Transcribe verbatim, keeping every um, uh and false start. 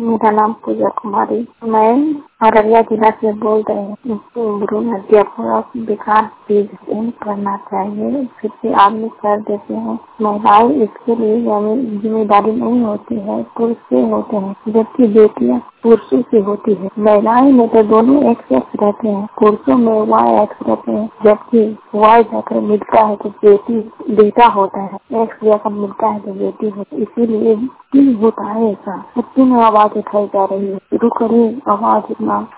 मेरा नाम पूजा कुमारी, मैं अररिया जिला से बोल रही हूँ। भ्रूण हत्या पूरा बेकार चीज करना चाहिए, फिर भी आदमी कर देते हैं। महिलाएं इसके लिए जिम्मेदारी नहीं होती है, पुरुष से होते हैं, जबकि बेटियां पुरुषों से होती है। महिलाएं में तो दोनों एक सेक्स रहते हैं, पुरुषों में वाई एक्स रहते हैं, जबकि वाई जाकर मिलता है तो बेटी बेटा होता है, एक्स जाकर मिलता है तो बेटी होती है। इसीलिए क्यों होता है ऐसा? क्यों आवाज उठाई जा रही है? शुरू करें आवाज इतना